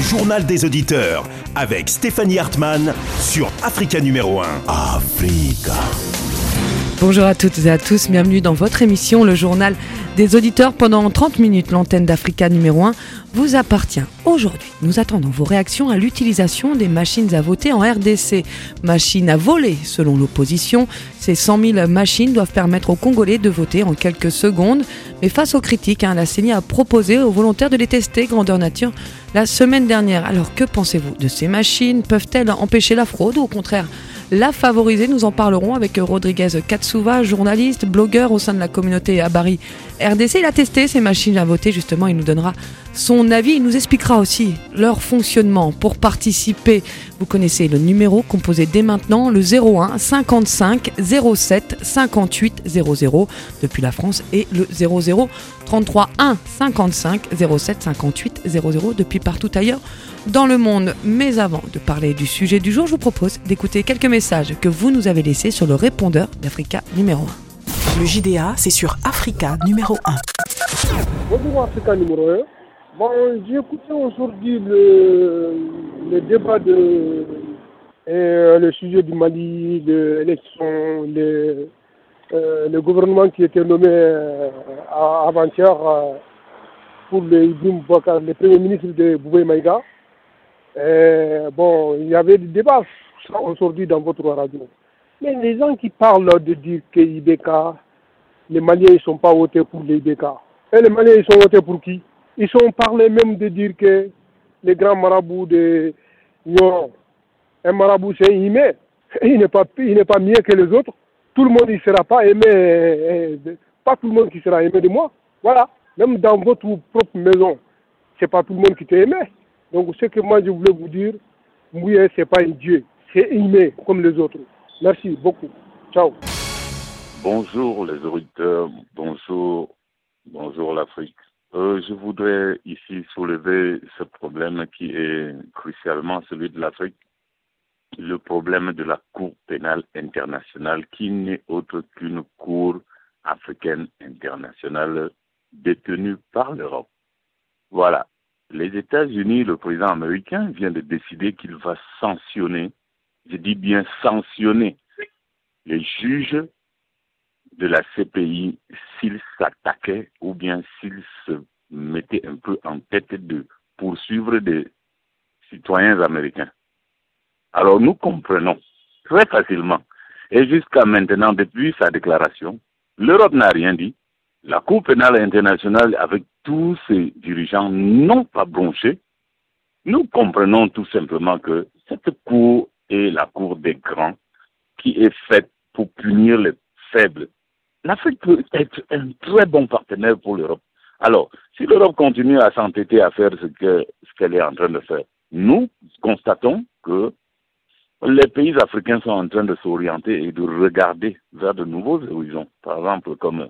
journal des auditeurs avec Stéphanie Hartmann sur Africa numéro 1. Africa. Bonjour à toutes et à tous, bienvenue dans votre émission, le journal des auditeurs. Pendant 30 minutes, l'antenne d'Africa numéro 1 vous appartient. Aujourd'hui, nous attendons vos réactions à l'utilisation des machines à voter en RDC. Machines à voler, selon l'opposition. Ces 100 000 machines doivent permettre aux Congolais de voter en quelques secondes. Mais face aux critiques, la CENI a proposé aux volontaires de les tester grandeur nature la semaine dernière. Alors que pensez-vous de ces machines ? Peuvent-elles empêcher la fraude ou au contraire la favoriser? Nous en parlerons avec Rodriguez Katsuva, journaliste, blogueur au sein de la communauté Abari RDC. Il a testé ces machines à voter, justement, il nous donnera son avis. Il nous expliquera aussi leur fonctionnement. Pour participer, vous connaissez le numéro, composé dès maintenant, le 01 55 07 58 00 depuis la France et le 00 33 1 55 07 58 00 depuis partout ailleurs dans le monde. Mais avant de parler du sujet du jour, je vous propose d'écouter quelques messages que vous nous avez laissés sur le répondeur d'Africa numéro 1. Le JDA, c'est sur Africa numéro 1. Bonjour Africa numéro 1. Bon, j'ai écouté aujourd'hui le débat le sujet du Mali, de l'élection, le gouvernement qui était nommé avant-hier pour le premier ministre de Boubé Maïga. Bon, il y avait des débats aujourd'hui dans votre radio. Mais les gens qui parlent de dire que IBK, les Maliens ne sont pas votés pour l'IBK. Et les Maliens, ils sont votés pour qui? Ils sont parlé même de dire que les grands marabouts de non, un marabout c'est aimé. Il n'est pas mieux que les autres. Tout le monde ne sera pas aimé, pas tout le monde qui sera aimé de moi. Voilà. Même dans votre propre maison, c'est pas tout le monde qui t'a aimé. Donc ce que moi je voulais vous dire, Mouye, c'est pas un dieu, c'est aimé comme les autres. Merci beaucoup. Ciao. Bonjour les auditeurs, bonjour l'Afrique. Je voudrais ici soulever ce problème qui est crucialement celui de l'Afrique, le problème de la Cour pénale internationale qui n'est autre qu'une Cour africaine internationale détenue par l'Europe. Voilà. Les États-Unis, le président américain vient de décider qu'il va sanctionner, je dis bien sanctionner, les juges de la CPI s'ils s'attaquaient ou bien s'ils se mettaient un peu en tête de poursuivre des citoyens américains. Alors nous comprenons très facilement, et jusqu'à maintenant, depuis sa déclaration, l'Europe n'a rien dit. La Cour pénale internationale, avec tous ses dirigeants, n'ont pas bronché. Nous comprenons tout simplement que cette Cour est la Cour des grands qui est faite pour punir les faibles. L'Afrique peut être un très bon partenaire pour l'Europe. Alors, si l'Europe continue à s'entêter à faire ce qu'elle est en train de faire, nous constatons que les pays africains sont en train de s'orienter et de regarder vers de nouveaux horizons. Par exemple, comme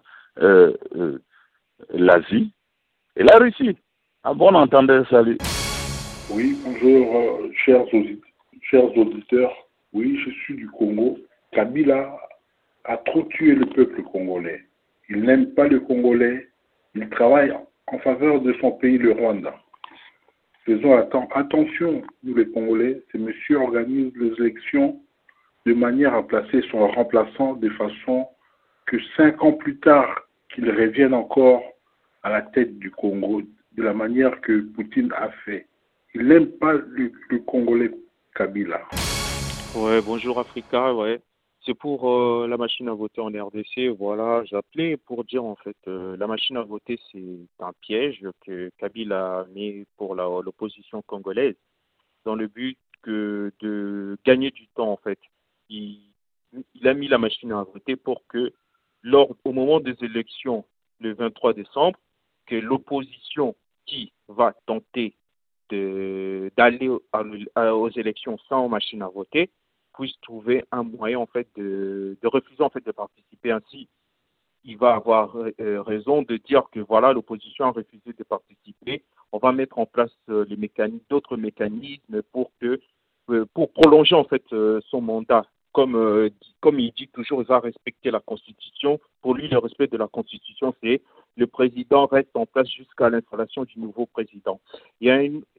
l'Asie et la Russie. À bon entendeur, salut. Oui, bonjour, chers auditeurs. Oui, je suis du Congo. Kabila a trop tué le peuple congolais. Il n'aime pas le Congolais. Il travaille en faveur de son pays, le Rwanda. Faisons attention, nous les Congolais. Ce monsieur organise les élections de manière à placer son remplaçant de façon que 5 ans plus tard, qu'il revienne encore à la tête du Congo de la manière que Poutine a fait. Il n'aime pas le Congolais Kabila. Ouais, bonjour Africa, ouais. C'est pour la machine à voter en RDC. Voilà, j'appelais pour dire en fait, la machine à voter c'est un piège que Kabila a mis pour l'opposition congolaise dans le but de gagner du temps en fait. Il a mis la machine à voter pour que au moment des élections le 23 décembre, que l'opposition qui va tenter d'aller aux élections sans machine à voter puisse trouver un moyen en fait de refuser en fait de participer. Ainsi, il va avoir raison de dire que voilà, l'opposition a refusé de participer. On va mettre en place d'autres mécanismes pour prolonger en fait son mandat. Comme il dit toujours, il va respecter la Constitution. Pour lui, le respect de la Constitution, c'est le président reste en place jusqu'à l'installation du nouveau président. Il y a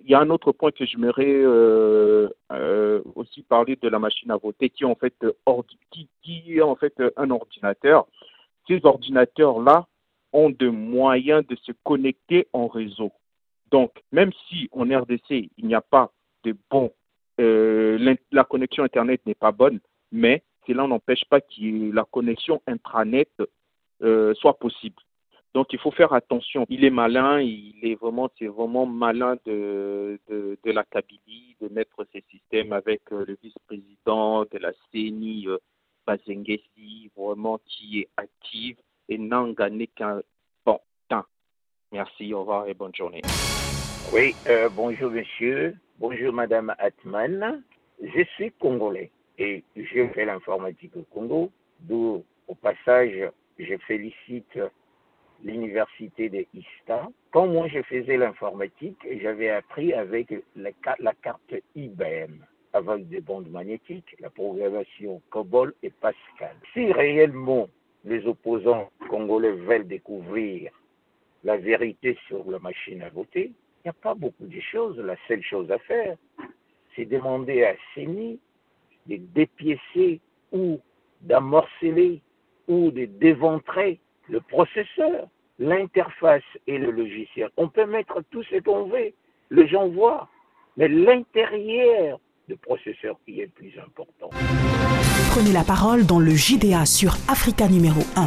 il y a un autre point que j'aimerais aussi parler de la machine à voter qui est en fait, qui est en fait un ordinateur. Ces ordinateurs-là ont des moyens de se connecter en réseau. Donc, même si en RDC, il n'y a pas de bons, la connexion Internet n'est pas bonne, mais cela n'empêche pas que la connexion intranet soit possible. Donc, il faut faire attention. Il est malin, c'est vraiment malin de la Kabylie de mettre ces systèmes avec le vice-président de la CENI, Bazengesi, vraiment qui est active et n'en gagne qu'un bon temps. Merci, au revoir et bonne journée. Oui, bonjour monsieur, bonjour madame Atman. Je suis congolais et je fais l'informatique au Congo, d'où au passage je félicite l'université de ISTA. Quand moi je faisais l'informatique, j'avais appris avec la carte IBM, avec des bandes magnétiques, la programmation COBOL et Pascal. Si réellement les opposants congolais veulent découvrir la vérité sur la machine à voter, il n'y a pas beaucoup de choses. La seule chose à faire, c'est demander à CENI de dépiécer ou d'amorceler ou de déventrer le processeur, l'interface et le logiciel. On peut mettre tout ce qu'on veut, les gens voient, mais l'intérieur du processeur qui est plus important. Prenez la parole dans le JDA sur Africa numéro 1.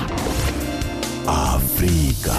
Africa.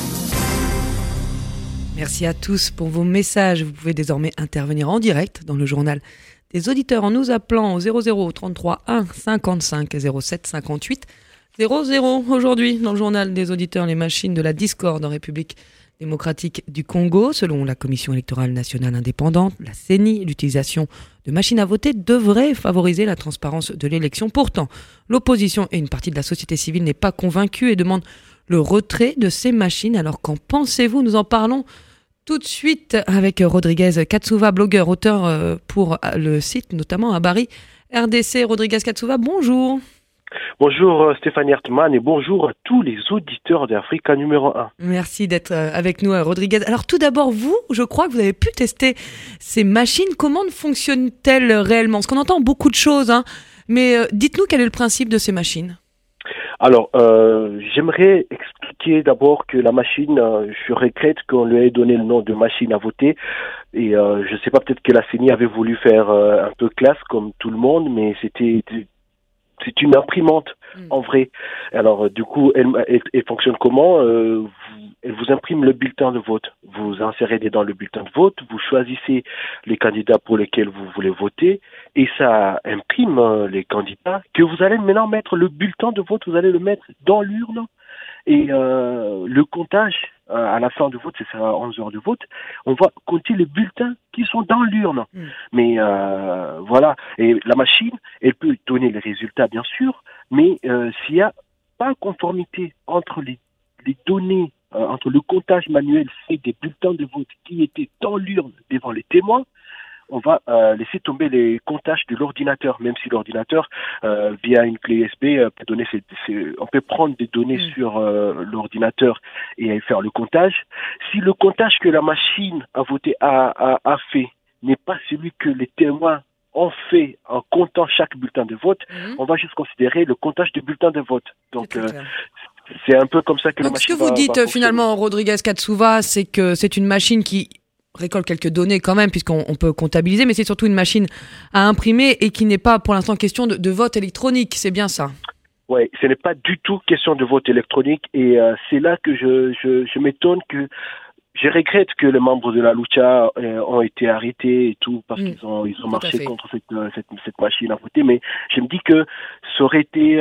Merci à tous pour vos messages. Vous pouvez désormais intervenir en direct dans le journal des auditeurs en nous appelant au 00 33 1 55 07 58 00. Aujourd'hui, dans le journal des auditeurs, les machines de la discorde en République démocratique du Congo. Selon la Commission électorale nationale indépendante, la CENI, l'utilisation de machines à voter devrait favoriser la transparence de l'élection. Pourtant, l'opposition et une partie de la société civile n'est pas convaincue et demande le retrait de ces machines. Alors qu'en pensez-vous? Nous en parlons tout de suite avec Rodriguez Katsouva, blogueur, auteur pour le site, notamment à Bari, RDC. Rodriguez Katsouva, bonjour. Bonjour Stéphanie Hartmann et bonjour à tous les auditeurs d'Africa numéro 1. Merci d'être avec nous, Rodriguez. Alors tout d'abord, vous, je crois que vous avez pu tester ces machines. Comment fonctionnent-elles réellement? Parce qu'on entend beaucoup de choses, hein, mais dites-nous quel est le principe de ces machines. Alors, j'aimerais expliquer d'abord que la machine, je regrette qu'on lui ait donné le nom de machine à voter. Et je ne sais pas, peut-être que la CENI avait voulu faire un peu classe comme tout le monde, mais c'est une imprimante en vrai. Alors du coup, elle fonctionne comment? Elle vous imprime le bulletin de vote. Vous insérez dedans le bulletin de vote, vous choisissez les candidats pour lesquels vous voulez voter et ça imprime les candidats que vous allez maintenant mettre le bulletin de vote, vous allez le mettre dans l'urne. Et le comptage, à la fin du vote, c'est à 11 heures de vote, on va compter les bulletins qui sont dans l'urne. Mais voilà, et la machine, elle peut donner les résultats, bien sûr, mais s'il n'y a pas conformité entre les données, entre le comptage manuel fait des bulletins de vote qui étaient dans l'urne devant les témoins, on va laisser tomber les comptages de l'ordinateur, même si l'ordinateur, via une clé USB, peut donner on peut prendre des données sur l'ordinateur et faire le comptage. Si le comptage que la machine à voter a fait n'est pas celui que les témoins ont fait en comptant chaque bulletin de vote, on va juste considérer le comptage de bulletins de vote. Donc, c'est un peu comme ça que la machine va. Donc, ce que vous dites finalement, Rodriguez Katsouva, c'est que c'est une machine qui récolte quelques données quand même, puisqu'on peut comptabiliser, mais c'est surtout une machine à imprimer et qui n'est pas pour l'instant question de vote électronique, c'est bien ça? Oui, ce n'est pas du tout question de vote électronique et c'est là que je m'étonne que je regrette que les membres de la Lucha ont été arrêtés et tout parce qu'ils ont marché contre cette machine à voter, mais je me dis que ça aurait été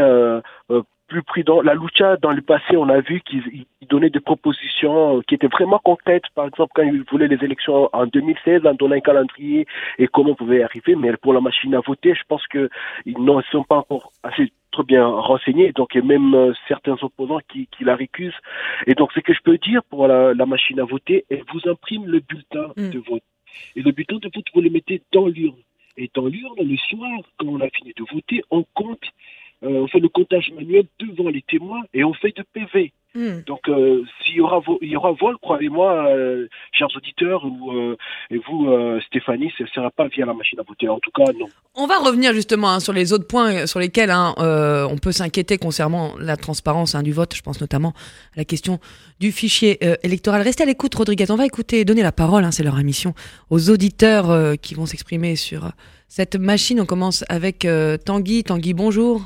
plus prudent. La Lucha, dans le passé, on a vu qu'ils donnaient des propositions qui étaient vraiment concrètes. Par exemple, quand ils voulaient les élections en 2016, en donnant un calendrier et comment on pouvait y arriver. Mais pour la machine à voter, je pense qu'ils ne sont pas encore assez trop bien renseignés. Donc, il y a même certains opposants qui la récusent. Et donc, ce que je peux dire pour la machine à voter, elle vous imprime le bulletin de vote. Et le bulletin de vote, vous le mettez dans l'urne. Et dans l'urne, le soir, quand on a fini de voter, on compte. On fait le comptage manuel devant les témoins et on fait de PV. Donc, si s'il y aura vol, croyez-moi, chers auditeurs, et vous, Stéphanie, ce ne sera pas via la machine à voter. En tout cas, non. On va revenir justement sur les autres points sur lesquels on peut s'inquiéter concernant la transparence du vote. Je pense notamment à la question du fichier électoral. Restez à l'écoute, Rodriguez. On va donner la parole, c'est leur émission, aux auditeurs qui vont s'exprimer sur cette machine. On commence avec Tanguy. Tanguy, bonjour.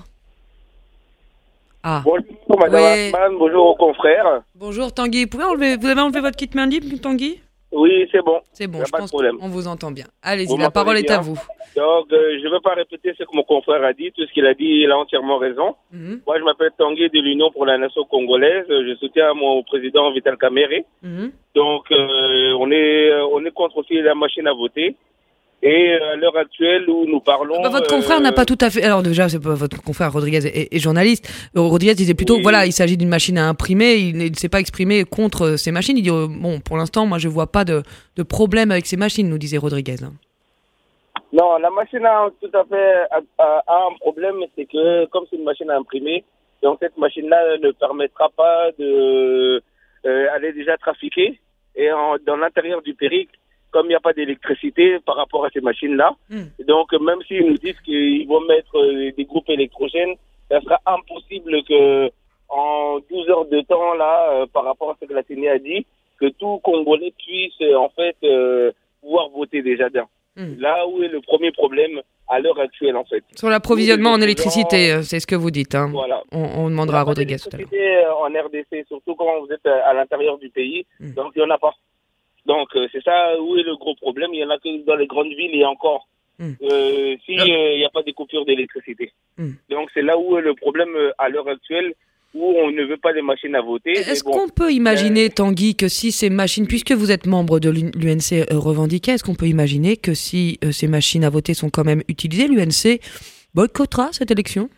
Ah. Bonjour Madame Hartmann, bonjour aux confrères. Bonjour Tanguy, vous avez enlevé votre kit main libre, Tanguy? Oui, c'est bon. C'est bon, je pense qu'on vous entend bien. Allez-y, la parole est à vous. Donc, je ne veux pas répéter ce que mon confrère a dit. Tout ce qu'il a dit, il a entièrement raison. Moi, je m'appelle Tanguy de l'Union pour la Nation congolaise. Je soutiens mon président Vital Kamerhe. Donc, on est contre aussi la machine à voter. Et à l'heure actuelle où nous parlons... votre confrère n'a pas tout à fait... Alors déjà, c'est pas votre confrère Rodriguez est journaliste. Rodriguez disait plutôt, oui. Voilà, il s'agit d'une machine à imprimer. Il ne s'est pas exprimé contre ces machines. Il dit, bon, pour l'instant, moi, je vois pas de problème avec ces machines, nous disait Rodriguez. Non, la machine a tout à fait un problème, c'est que comme c'est une machine à imprimer, donc cette machine-là ne permettra pas de... elle est déjà trafiquée. Et dans l'intérieur du périple, comme il n'y a pas d'électricité par rapport à ces machines-là, donc même s'ils nous disent qu'ils vont mettre des groupes électrogènes, ça sera impossible que en 12 heures de temps, là, par rapport à ce que la CENI a dit, que tout Congolais puisse en fait pouvoir voter déjà d'un. Là où est le premier problème à l'heure actuelle, en fait. Sur l'approvisionnement en électricité, c'est ce que vous dites. Voilà. On demandera à Rodriguez tout à l'heure. En RDC, surtout quand vous êtes à l'intérieur du pays, donc il n'y en a pas. Donc, c'est ça où est le gros problème. Il y en a que dans les grandes villes et encore. S'il n'y a pas de coupure d'électricité. Donc, c'est là où est le problème à l'heure actuelle, où on ne veut pas les machines à voter. Est-ce qu'on peut imaginer, Tanguy, que si ces machines, puisque vous êtes membre de l'UNC revendiqué, est-ce qu'on peut imaginer que si ces machines à voter sont quand même utilisées, l'UNC boycottera cette élection?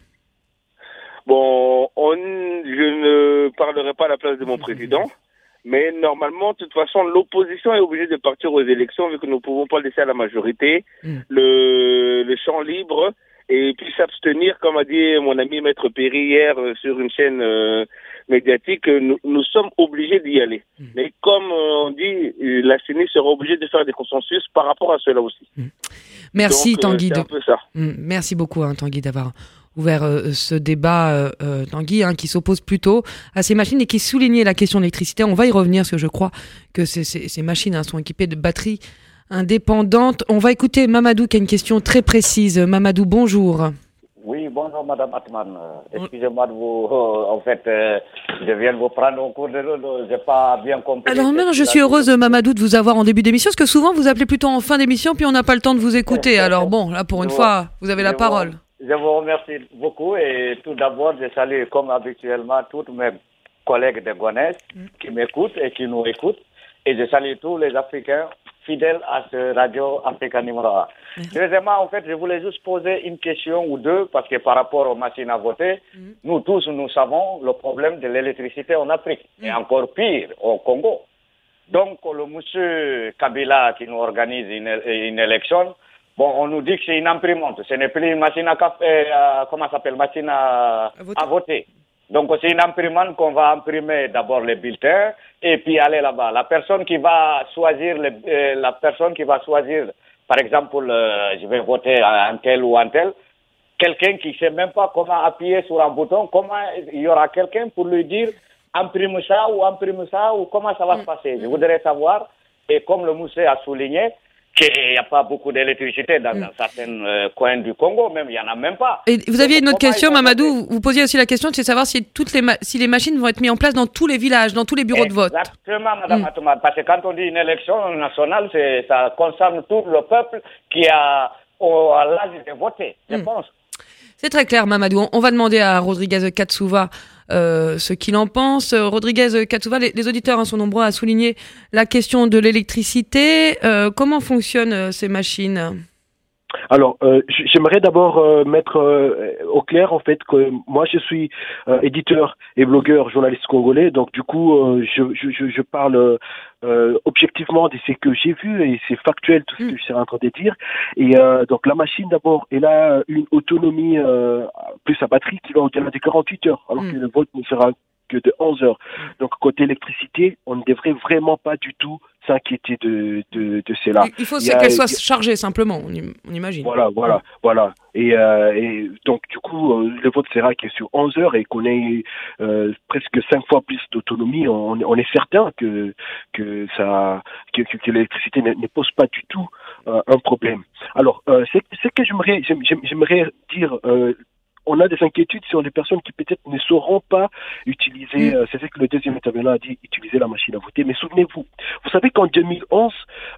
Bon, je ne parlerai pas à la place de mon président. Mais normalement, de toute façon, l'opposition est obligée de partir aux élections vu que nous ne pouvons pas laisser à la majorité le champ libre et puis s'abstenir, comme a dit mon ami Maître Perry hier sur une chaîne médiatique, nous sommes obligés d'y aller. Mais comme on dit, la CENI sera obligée de faire des consensus par rapport à cela aussi. Merci donc, Tanguy. C'est un peu ça. Merci beaucoup Tanguy d'avoir ouvert ce débat, Tanguy, qui s'oppose plutôt à ces machines et qui soulignait la question de l'électricité. On va y revenir parce que je crois que ces machines sont équipées de batteries indépendantes. On va écouter Mamadou qui a une question très précise. Mamadou, bonjour. Oui, bonjour Madame Hartmann. Excusez-moi de vous... en fait, je viens de vous prendre au cours de l'eau. Je n'ai pas bien compris. Alors maintenant, je suis heureuse, Mamadou, de vous avoir en début d'émission parce que souvent, vous appelez plutôt en fin d'émission puis on n'a pas le temps de vous écouter. Alors bon, là, pour une fois, vous avez la parole. Je vous remercie beaucoup et tout d'abord, je salue comme habituellement tous mes collègues de Gonesse qui m'écoutent et qui nous écoutent. Et je salue tous les Africains fidèles à ce Radio Africa numéro 1. Deuxièmement, en fait, je voulais juste poser une question ou deux parce que par rapport aux machines à voter, nous tous, nous savons le problème de l'électricité en Afrique et encore pire au Congo. Donc, le monsieur Kabila qui nous organise une élection, bon, on nous dit que c'est une imprimante. Ce n'est plus une machine machine à voter. Donc, c'est une imprimante qu'on va imprimer d'abord les bulletins et puis aller là-bas. La personne qui va choisir, par exemple, je vais voter un tel ou un tel, quelqu'un qui ne sait même pas comment appuyer sur un bouton, comment il y aura quelqu'un pour lui dire imprime ça ou comment ça va se passer. Je voudrais savoir, et comme le monsieur a souligné, qu'il n'y a pas beaucoup d'électricité dans certains coins du Congo, même il n'y en a même pas. Et vous aviez une autre question, Mamadou, vous posiez aussi la question, c'est de savoir si si les machines vont être mises en place dans tous les villages, dans tous les bureaux de vote. Exactement, Madame Atoumar, parce que quand on dit une élection nationale, ça concerne tout le peuple qui a l'âge de voter, je pense. C'est très clair, Mamadou. On va demander à Rodriguez Katsouva ce qu'il en pense. Rodriguez Katsouva, les auditeurs sont nombreux à souligner la question de l'électricité. Comment fonctionnent ces machines ? Alors, j'aimerais d'abord mettre au clair, en fait, que moi, je suis éditeur et blogueur, journaliste congolais. Donc, du coup, je parle objectivement de ce que j'ai vu et c'est factuel tout ce que je suis en train de dire. Et donc, la machine, d'abord, elle a une autonomie plus à batterie qui va au-delà des 48 heures, alors que le vote ne sera que de 11 heures. Donc, côté électricité, on ne devrait vraiment pas du tout s'inquiéter de cela. Il faut qu'elle soit chargée, simplement, on imagine. Voilà. Et donc, du coup, le vote sera que sur 11 heures et qu'on ait presque 5 fois plus d'autonomie, on est certain que l'électricité ne pose pas du tout un problème. Alors, c'est que j'aimerais dire... on a des inquiétudes sur les personnes qui peut-être ne sauront pas utiliser, c'est vrai que le deuxième intervenant a dit utiliser la machine à voter, mais souvenez-vous, vous savez qu'en 2011,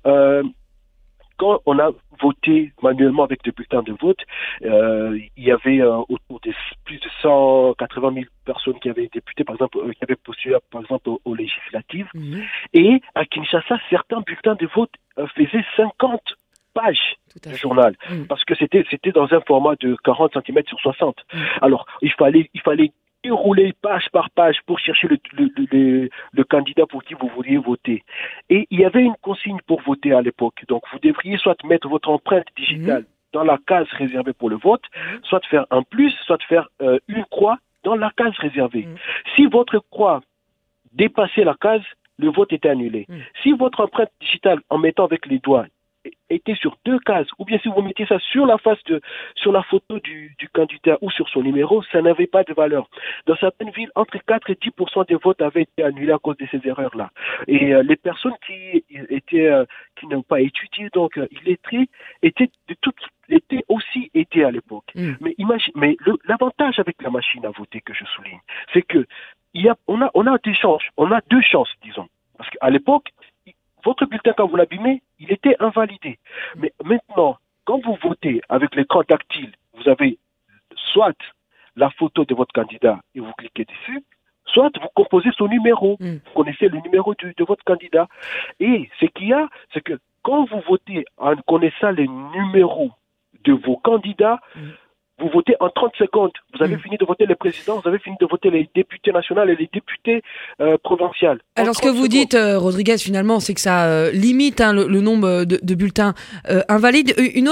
quand on a voté manuellement avec des bulletins de vote, il y avait autour de plus de 180 000 personnes qui avaient été députées, par exemple, qui avaient postulé, par exemple, aux législatives. Et à Kinshasa, certains bulletins de vote faisaient 50 pages de journal, parce que c'était dans un format de 40 cm sur 60. Alors, il fallait dérouler page par page pour chercher le candidat pour qui vous vouliez voter. Et il y avait une consigne pour voter à l'époque. Donc, vous devriez soit mettre votre empreinte digitale dans la case réservée pour le vote, soit faire un plus, soit faire une croix dans la case réservée. Si votre croix dépassait la case, le vote était annulé. Si votre empreinte digitale, en mettant avec les doigts, était sur 2 cases, ou bien si vous mettez ça sur la sur la photo du candidat ou sur son numéro, ça n'avait pas de valeur. Dans certaines villes, entre 4 et 10% des votes avaient été annulés à cause de ces erreurs-là. Et les personnes qui n'ont pas étudié, donc illettrés, étaient aussi aidées à l'époque. Mais l'avantage avec la machine à voter que je souligne, c'est que on a deux chances, disons. Parce qu'à l'époque, votre bulletin, quand vous l'abîmez, il était invalidé. Mais maintenant, quand vous votez avec l'écran tactile, vous avez soit la photo de votre candidat et vous cliquez dessus, soit vous composez son numéro. Vous connaissez le numéro de votre candidat. Et ce qu'il y a, c'est que quand vous votez en connaissant les numéros de vos candidats, vous votez en 30 secondes. Vous avez fini de voter les présidents, vous avez fini de voter les députés nationaux et les députés provinciaux. Alors, ce que vous dites, Rodriguez, finalement, c'est que ça limite le nombre de bulletins invalides. Un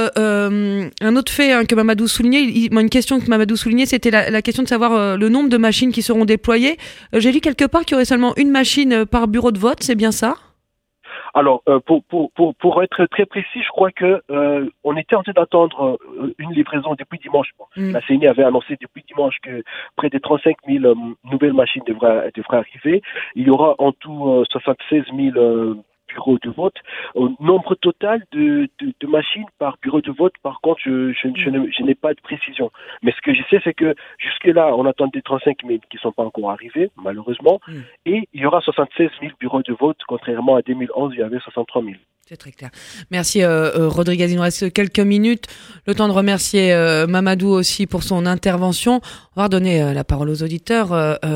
autre fait que Mamadou soulignait, une question que Mamadou soulignait, c'était la question de savoir le nombre de machines qui seront déployées. J'ai lu quelque part qu'il y aurait seulement une machine par bureau de vote, c'est bien ça ? Alors, pour être très précis, je crois que on était en train d'attendre une livraison depuis dimanche. La CENI avait annoncé depuis dimanche que près de 35 000 nouvelles machines devraient arriver. Il y aura en tout 76 000 bureaux de vote. Au nombre total de machines par bureau de vote, par contre, je n'ai pas de précision. Mais ce que je sais, c'est que jusque-là, on attend des 35 000 qui ne sont pas encore arrivés, malheureusement. Et il y aura 76 000 bureaux de vote, contrairement à 2011, il y avait 63 000. C'est très clair. Merci Rodriguez. Il nous reste quelques minutes. Le temps de remercier Mamadou aussi pour son intervention. On va redonner la parole aux auditeurs.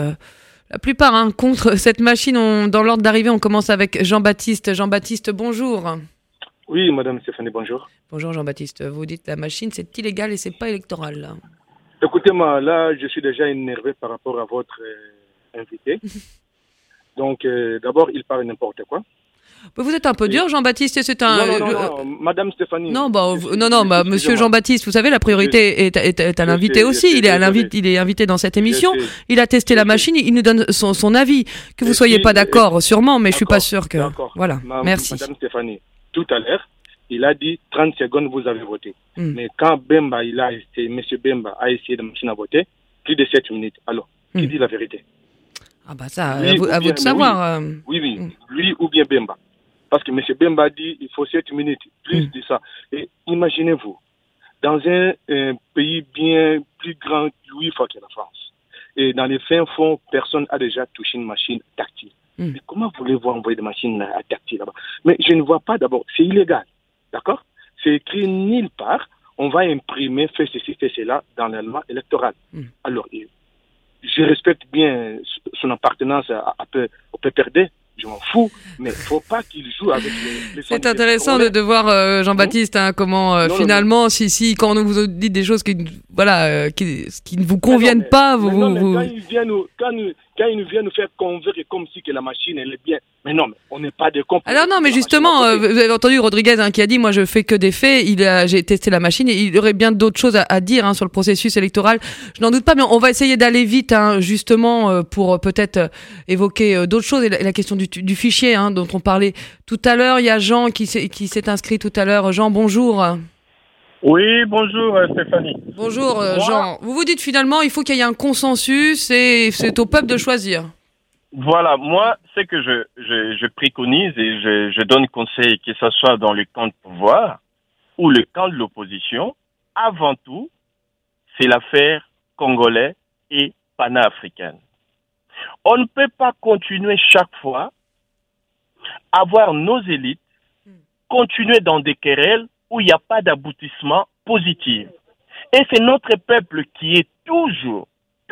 La plupart contre cette machine. Dans l'ordre d'arrivée, on commence avec Jean-Baptiste. Jean-Baptiste, bonjour. Oui, Madame Stéphanie, bonjour. Bonjour Jean-Baptiste. Vous dites la machine, c'est illégal et c'est pas électoral. Là. Écoutez-moi, là, je suis déjà énervé par rapport à votre invité. Donc, d'abord, il parle n'importe quoi. Vous êtes un peu dur, Jean-Baptiste. C'est un. Non, Madame Stéphanie. Non, Monsieur Jean-Baptiste. Vous savez, la priorité est à l'invité aussi. Il est invité dans cette émission. Il a testé la machine. Il nous donne son avis. Que vous soyez pas d'accord, sûrement, mais je suis pas sûr que. D'accord. Voilà. Merci. Madame Stéphanie. Tout à l'heure, il a dit 30 secondes, vous avez voté. Mais quand Monsieur Bemba a essayé de machine à voter, plus de 7 minutes. Alors, qui dit la vérité? Ah bah ça, à vous de savoir. Oui, lui ou bien Bemba. Parce que M. Bemba dit il faut 7 minutes, plus de ça. Et imaginez-vous, dans un pays bien plus grand 8 fois que la France, et dans les fins fonds, personne n'a déjà touché une machine tactile. Mais comment voulez-vous envoyer des machines à tactile là-bas? Mais je ne vois pas d'abord, c'est illégal, d'accord? C'est écrit nulle part, on va imprimer, faire ceci, faire cela dans la loi électorale. Alors, je respecte bien son appartenance au PPRD, je m'en fous, mais il ne faut pas qu'il joue avec les C'est intéressant de voir, Jean-Baptiste, comment finalement, si quand on vous dit des choses qui ne vous conviennent pas, quand quand ils viennent nous faire convaincre comme si que la machine, elle est bien. Mais non, mais on n'est pas des cons. Alors non, mais justement, vous avez entendu Rodriguez qui a dit, moi je fais que des faits, j'ai testé la machine et il y aurait bien d'autres choses à dire sur le processus électoral. Je n'en doute pas, mais on va essayer d'aller vite, justement, pour peut-être évoquer d'autres choses. Et la question du fichier dont on parlait tout à l'heure, il y a Jean qui s'est inscrit tout à l'heure. Jean, bonjour. Oui, bonjour Stéphanie. Bonjour Jean. Vous vous dites finalement il faut qu'il y ait un consensus et c'est au peuple de choisir. Voilà, moi, ce que je préconise et je donne conseil, que ce soit dans le camp de pouvoir ou le camp de l'opposition, avant tout, c'est l'affaire congolais et panafricaine. On ne peut pas continuer chaque fois à voir nos élites continuer dans des querelles où il n'y a pas d'aboutissement positif. Et c'est notre peuple qui est toujours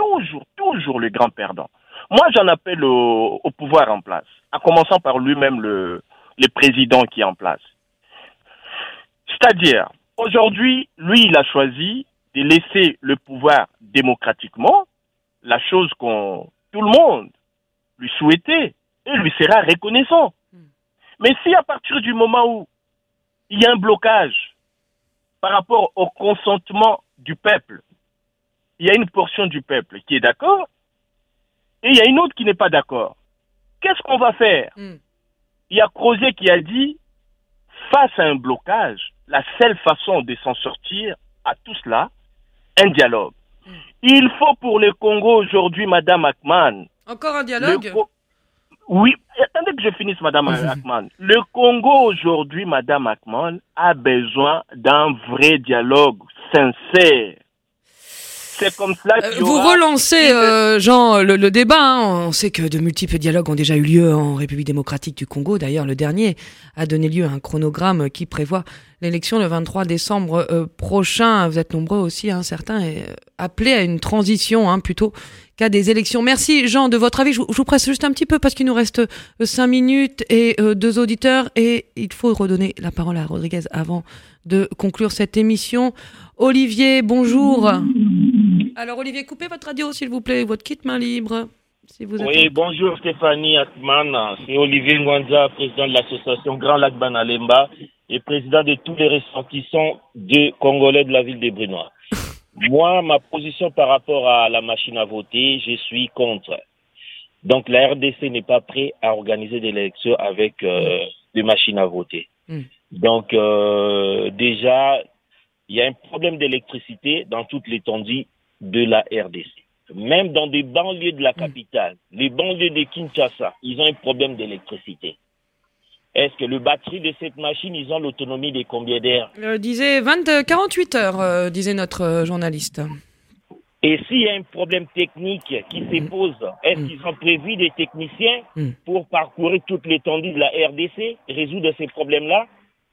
le grand perdant. Moi, j'en appelle au pouvoir en place, en commençant par lui-même le président qui est en place. C'est-à-dire, aujourd'hui, lui, il a choisi de laisser le pouvoir démocratiquement, la chose tout le monde lui souhaitait et lui sera reconnaissant. Mais si à partir du moment où il y a un blocage par rapport au consentement du peuple, il y a une portion du peuple qui est d'accord et il y a une autre qui n'est pas d'accord. Qu'est-ce qu'on va faire? Il y a Crozet qui a dit, face à un blocage, la seule façon de s'en sortir à tout cela, un dialogue. Il faut pour le Congo aujourd'hui, Madame Akman. Encore un dialogue? Oui, attendez que je finisse, Madame Akman. Le Congo aujourd'hui, Madame Akman, a besoin d'un vrai dialogue sincère. C'est comme cela qu'il y vous aura... relancez, Jean, le débat. On sait que de multiples dialogues ont déjà eu lieu en République démocratique du Congo. D'ailleurs, le dernier a donné lieu à un chronogramme qui prévoit l'élection le 23 décembre prochain. Vous êtes nombreux aussi, certains, appelés à une transition plutôt qu'à des élections. Merci, Jean, de votre avis. Je vous presse juste un petit peu parce qu'il nous reste 5 minutes et 2 auditeurs. Et il faut redonner la parole à Rodriguez avant de conclure cette émission. Olivier, bonjour. Alors Olivier, coupez votre radio s'il vous plaît, votre kit main libre. Si vous êtes oui, bonjour Stéphanie Atman, c'est Olivier Ngwanza, président de l'association Grand Lac Banalemba et président de tous les ressortissants de Congolais de la ville des Brunois. Moi, ma position par rapport à la machine à voter, je suis contre. Donc la RDC n'est pas prête à organiser des élections avec des machines à voter. Donc déjà, il y a un problème d'électricité dans toute l'étendue de la RDC. Même dans des banlieues de la capitale, les banlieues de Kinshasa, ils ont un problème d'électricité. Est-ce que le batterie de cette machine, ils ont l'autonomie de combien d'heures? Disait 48 heures, disait notre journaliste. Et s'il y a un problème technique qui se pose, est-ce qu'ils ont prévu des techniciens pour parcourir toute l'étendue de la RDC, résoudre ces problèmes-là?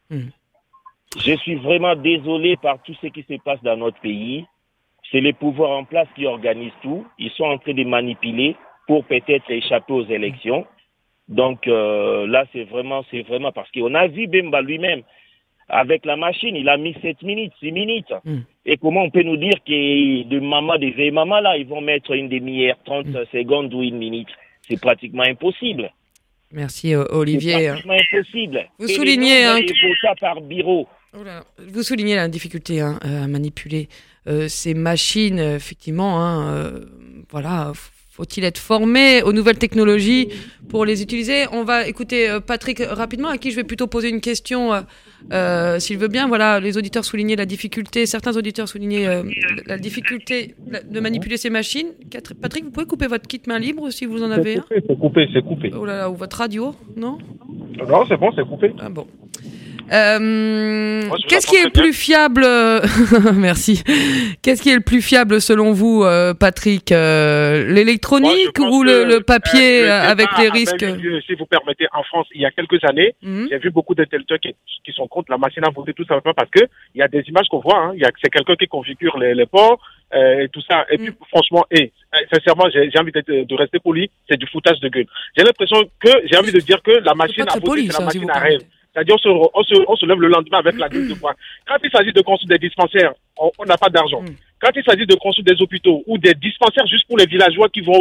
Je suis vraiment désolé par tout ce qui se passe dans notre pays. C'est les pouvoirs en place qui organisent tout. Ils sont en train de manipuler pour peut-être échapper aux élections. Donc là, c'est vraiment parce qu'on a vu Bemba lui-même, avec la machine, il a mis 7 minutes, 6 minutes. Et comment on peut nous dire que des vieilles mamans là, ils vont mettre une demi-heure, 30 secondes ou 1 minute? C'est pratiquement impossible. Merci Olivier. C'est pratiquement impossible. Vous soulignez par bureau. Vous soulignez la difficulté à manipuler ces machines, effectivement. Voilà, faut-il être formé aux nouvelles technologies pour les utiliser? On va écouter Patrick rapidement, à qui je vais plutôt poser une question, s'il veut bien. Voilà, les auditeurs soulignaient la difficulté, certains auditeurs soulignaient la difficulté de manipuler ces machines. Patrick, vous pouvez couper votre kit main libre si vous en avez un? C'est coupé. Oh là là, ou votre radio, non? Non, c'est bon, c'est coupé. Ah bon. Qu'est-ce qui est le plus fiable Merci. Qu'est-ce qui est le plus fiable selon vous, Patrick? L'électronique ou le papier avec les risques? Si vous permettez, en France, il y a quelques années, j'ai vu beaucoup d'intellectuels qui sont contre la machine à voter, tout simplement parce que il y a des images qu'on voit. C'est quelqu'un qui configure les ports et tout ça. Et puis, franchement, sincèrement, j'ai envie de rester poli. C'est du foutage de gueule. J'ai l'impression que j'ai envie de dire que la machine à voter, c'est la machine à rêve. C'est-à-dire on se lève le lendemain avec la gueule de bois. Quand il s'agit de construire des dispensaires, on n'a pas d'argent. Quand il s'agit de construire des hôpitaux ou des dispensaires juste pour les villageois qui vont au champ,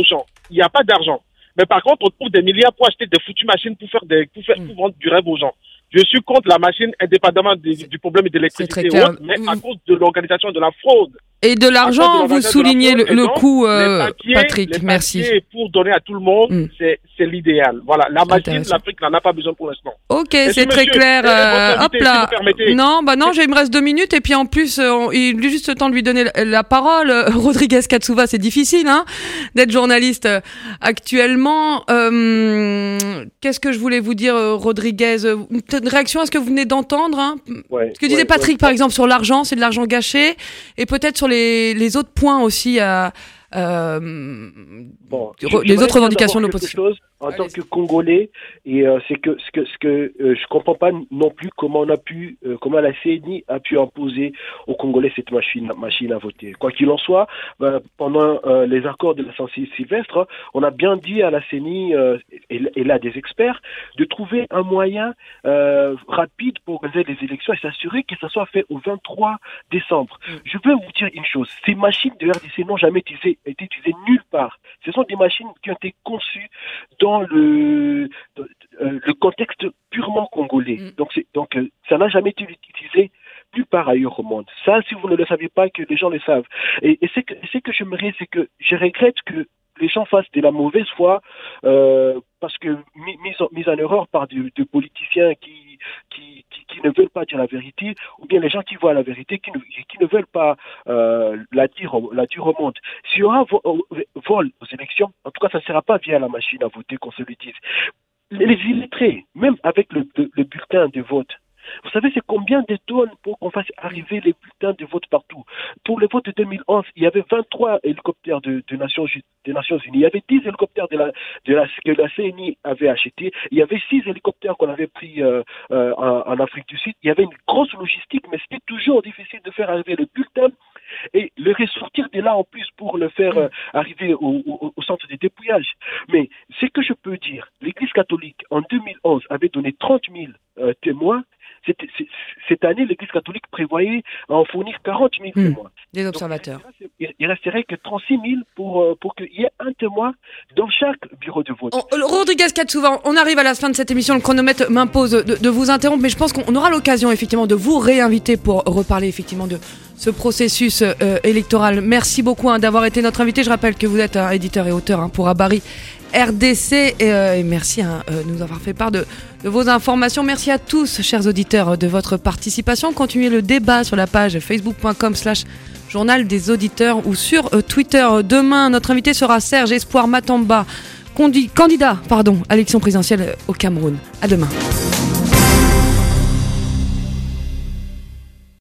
il n'y a pas d'argent. Mais par contre, on trouve des milliards pour acheter des foutues machines pour vendre du rêve aux gens. Je suis contre la machine indépendamment du problème de l'électricité, mais à cause de l'organisation de la fraude. Et de l'argent, vous soulignez le coût, Patrick, merci. Pour donner à tout le monde, c'est l'idéal. Voilà, la machine, l'Afrique n'en a pas besoin pour l'instant. Ok, c'est très clair. Hop là. Non, il me reste 2 minutes et puis en plus, il est juste le temps de lui donner la parole. Rodriguez Katsouva, c'est difficile, d'être journaliste actuellement. Qu'est-ce que je voulais vous dire, Rodriguez? Une réaction à ce que vous venez d'entendre, Ce que disait Patrick, par exemple, sur l'argent, c'est de l'argent gâché, et peut-être sur les autres points aussi les autres revendications de l'opposition. En tant que Congolais, et c'est que je comprends pas non plus comment la CENI a pu imposer aux Congolais cette machine à voter. Quoi qu'il en soit, pendant les accords de la Saint-Sylvestre, on a bien dit à la CENI et là des experts de trouver un moyen rapide pour organiser les élections et s'assurer que ça soit fait au 23 décembre. Je veux vous dire une chose, ces machines de RDC n'ont jamais été utilisées nulle part. Ce sont des machines qui ont été conçues dans le contexte purement congolais. Donc ça n'a jamais été utilisé nulle part ailleurs au monde. Ça, si vous ne le savez pas, que les gens le savent. Et c'est que j'aimerais, c'est que je regrette que les gens fassent de la mauvaise foi parce que mis en erreur par de politiciens qui ne veulent pas dire la vérité, ou bien les gens qui voient la vérité qui ne veulent pas la dire au monde. S'il y aura vol aux élections, en tout cas ça ne sera pas via la machine à voter qu'on se le dise. Les illettrés, même avec le bulletin de vote, vous savez, c'est combien de tonnes pour qu'on fasse arriver les bulletins de vote partout? Pour le vote de 2011, il y avait 23 hélicoptères des Nations Unies. Il y avait 10 hélicoptères que la CNI avait achetés. Il y avait 6 hélicoptères qu'on avait pris en Afrique du Sud. Il y avait une grosse logistique, mais c'était toujours difficile de faire arriver le bulletin et le ressortir de là en plus pour le faire arriver au centre de dépouillage. Mais ce que je peux dire, l'Église catholique en 2011 avait donné 30 000 témoins. Cette année, l'Église catholique prévoyait en fournir 40 000 témoins. Des observateurs. Donc, il resterait que 36 000 pour qu'il y ait un témoin dans chaque bureau de vote. Rodriguez Katsouva, on arrive à la fin de cette émission. Le chronomètre m'impose de vous interrompre, mais je pense qu'on aura l'occasion effectivement de vous réinviter pour reparler effectivement de ce processus électoral. Merci beaucoup d'avoir été notre invité. Je rappelle que vous êtes un éditeur et auteur pour Habari RDC et merci de nous avoir fait part de vos informations. Merci à tous, chers auditeurs, de votre participation. Continuez le débat sur la page facebook.com/journal des auditeurs ou sur Twitter. Demain, notre invité sera Serge Espoir Matamba, candidat à l'élection présidentielle au Cameroun. À demain.